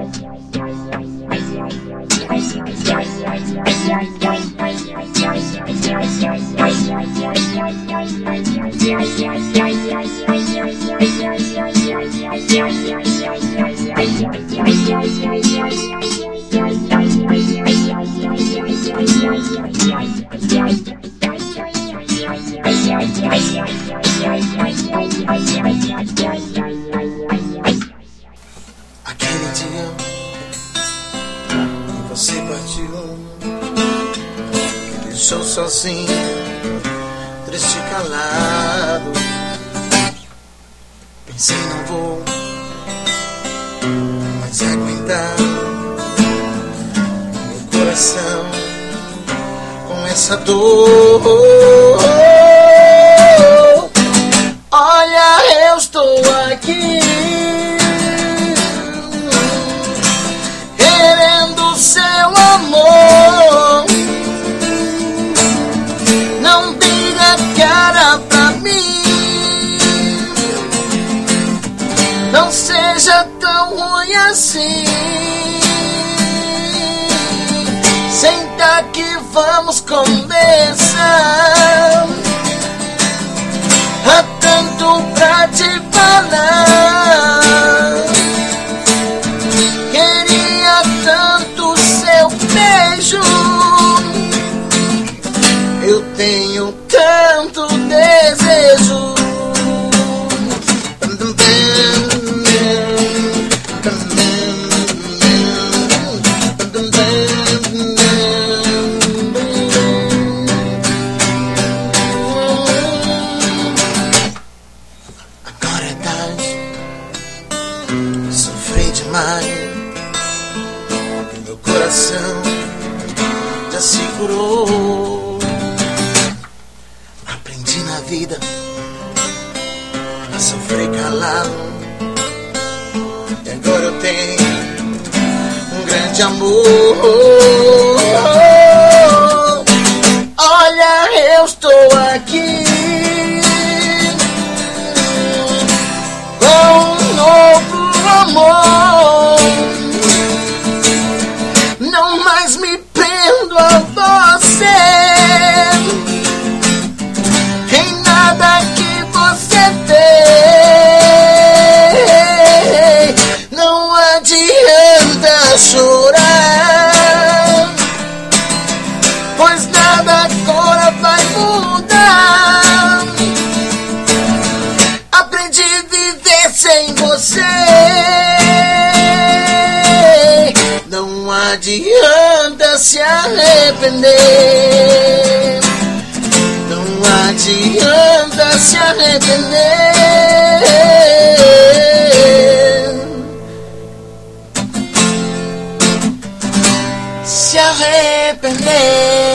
Aquele dia que você partiu, me deixou sozinho, triste e calado. Pensei, não vou mais aguentar meu coração com essa dor. Olha, eu estou aqui querendo seu amor. Não dê a cara pra mim, não seja tão ruim assim. Senta que vamos conversar. Há tanto pra te falar. Queria tanto seu beijo. Eu tenho tanto desejo. Agora é tarde, sofri demais, e meu coração já se curou. Aprendi na vida a sofrer calado, e agora eu tenho um grande amor. Olha, eu estou aqui com um novo amor. Não mais me prendo a você, em nada que você tem. Não adianta chorar, pois nada agora vai mudar. Aprendi a viver sem você. Não adianta se arrepender. Não adianta se arrepender. Se arrepender.